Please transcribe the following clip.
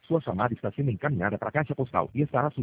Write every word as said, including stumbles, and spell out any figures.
Sua chamada está sendo encaminhada para a caixa postal e estará